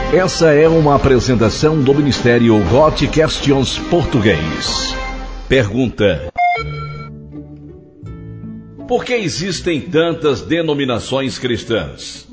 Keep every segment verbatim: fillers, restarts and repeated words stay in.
Essa é uma apresentação do Ministério Got Questions Português. Pergunta: por que existem tantas denominações cristãs?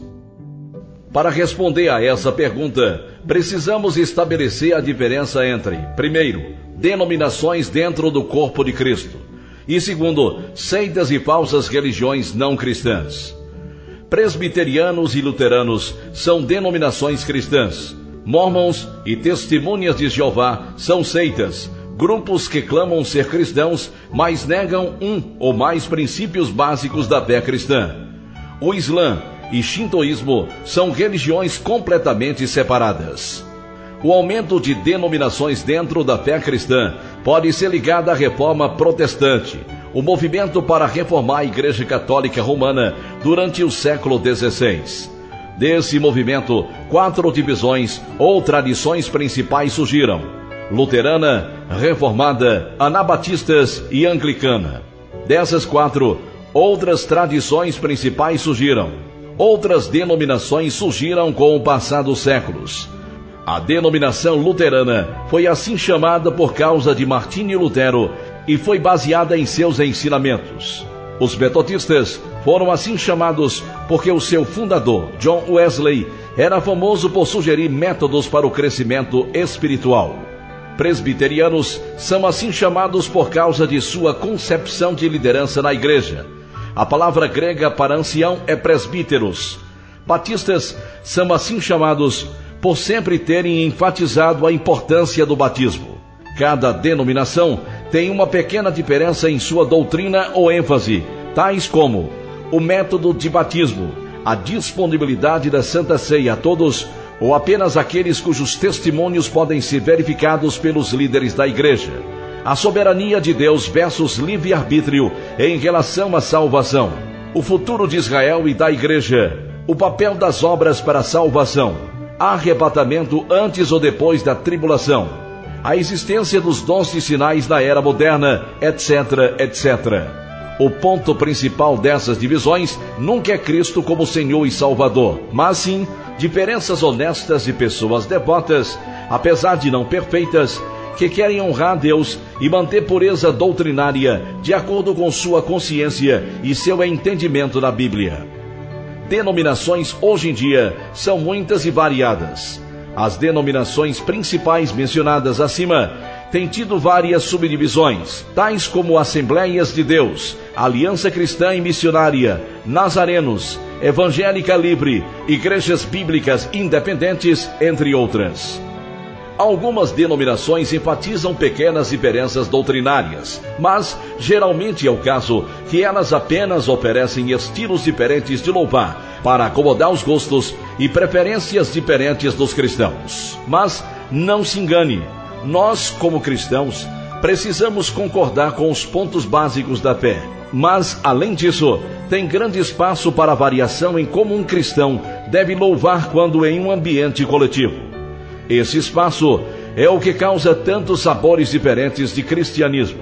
Para responder a essa pergunta, precisamos estabelecer a diferença entre, primeiro, denominações dentro do corpo de Cristo, e segundo, seitas e falsas religiões não cristãs. Presbiterianos e luteranos são denominações cristãs. Mormons e testemunhas de Jeová são seitas, grupos que clamam ser cristãos, mas negam um ou mais princípios básicos da fé cristã. O Islã e Shintoísmo são religiões completamente separadas. O aumento de denominações dentro da fé cristã pode ser ligado à reforma protestante, o movimento para reformar a Igreja Católica Romana durante o século dezesseis. Desse movimento, quatro divisões ou tradições principais surgiram: luterana, reformada, anabatistas e anglicana. Dessas quatro, outras tradições principais surgiram. Outras denominações surgiram com o passar dos séculos. A denominação luterana foi assim chamada por causa de Martinho Lutero e foi baseada em seus ensinamentos. Os metodistas foram assim chamados porque o seu fundador, John Wesley, era famoso por sugerir métodos para o crescimento espiritual. Presbiterianos são assim chamados por causa de sua concepção de liderança na igreja. A palavra grega para ancião é presbíteros. Batistas são assim chamados por sempre terem enfatizado a importância do batismo. Cada denominação tem uma pequena diferença em sua doutrina ou ênfase, tais como o método de batismo, a disponibilidade da Santa Ceia a todos, ou apenas aqueles cujos testemunhos podem ser verificados pelos líderes da igreja, a soberania de Deus versus livre-arbítrio em relação à salvação, o futuro de Israel e da igreja, o papel das obras para a salvação, arrebatamento antes ou depois da tribulação, a existência dos dons de sinais na era moderna, etc, etcétera. O ponto principal dessas divisões nunca é Cristo como Senhor e Salvador, mas sim diferenças honestas de pessoas devotas, apesar de não perfeitas, que querem honrar Deus e manter pureza doutrinária de acordo com sua consciência e seu entendimento da Bíblia. Denominações hoje em dia são muitas e variadas. As denominações principais mencionadas acima têm tido várias subdivisões, tais como Assembleias de Deus, Aliança Cristã e Missionária, Nazarenos, Evangélica Livre, Igrejas Bíblicas Independentes, entre outras. Algumas denominações enfatizam pequenas diferenças doutrinárias, mas geralmente é o caso que elas apenas oferecem estilos diferentes de louvar para acomodar os gostos e preferências diferentes dos cristãos. Mas não se engane, nós como cristãos precisamos concordar com os pontos básicos da fé. Mas, além disso, tem grande espaço para variação em como um cristão deve louvar quando em um ambiente coletivo. Esse espaço é o que causa tantos sabores diferentes de cristianismo.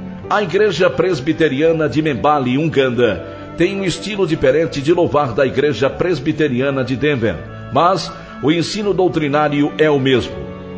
A Igreja Presbiteriana de Mbale, Uganda, tem um estilo diferente de louvar da Igreja Presbiteriana de Denver, mas o ensino doutrinário é o mesmo.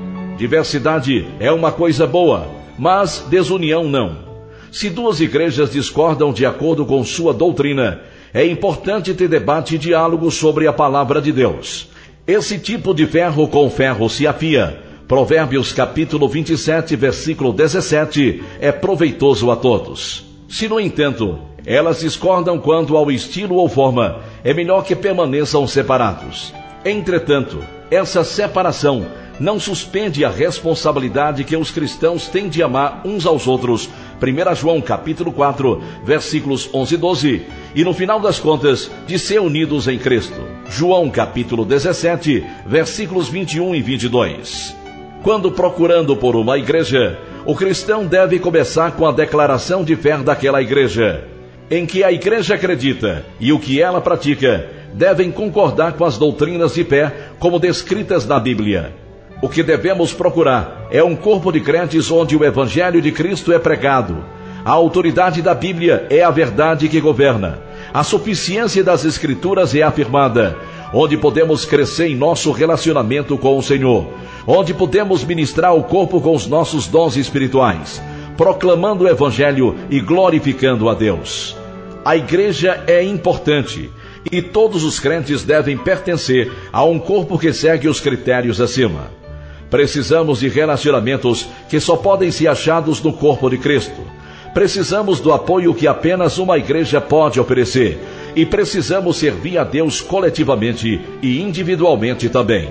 Diversidade é uma coisa boa, mas desunião não. Se duas igrejas discordam de acordo com sua doutrina, é importante ter debate e diálogo sobre a palavra de Deus. Esse tipo de ferro com ferro se afia. Provérbios capítulo vinte e sete, versículo dezessete, é proveitoso a todos. Se, no entanto, elas discordam quanto ao estilo ou forma, é melhor que permaneçam separados. Entretanto, essa separação não suspende a responsabilidade que os cristãos têm de amar uns aos outros. primeiro João capítulo quatro, versículos onze e doze, e no final das contas, de ser unidos em Cristo. João capítulo dezessete, versículos vinte e um e vinte e dois. Quando procurando por uma igreja, o cristão deve começar com a declaração de fé daquela igreja, em que a igreja acredita e o que ela pratica devem concordar com as doutrinas de fé como descritas na Bíblia. O que devemos procurar é um corpo de crentes onde o Evangelho de Cristo é pregado. A autoridade da Bíblia é a verdade que governa. A suficiência das Escrituras é afirmada. onde podemos crescer em nosso relacionamento com o Senhor, onde podemos ministrar o corpo com os nossos dons espirituais, proclamando o Evangelho e glorificando a Deus. A igreja é importante e todos os crentes devem pertencer a um corpo que segue os critérios acima. Precisamos de relacionamentos que só podem ser achados no corpo de Cristo. Precisamos do apoio que apenas uma igreja pode oferecer. E precisamos servir a Deus coletivamente e individualmente também.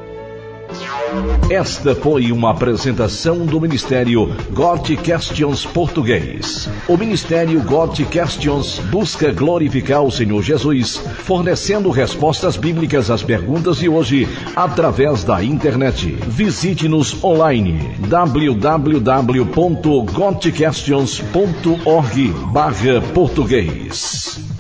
Esta foi uma apresentação do Ministério God Questions Português. O Ministério God Questions busca glorificar o Senhor Jesus, fornecendo respostas bíblicas às perguntas de hoje através da internet. Visite-nos online w w w ponto god questions ponto org barra português.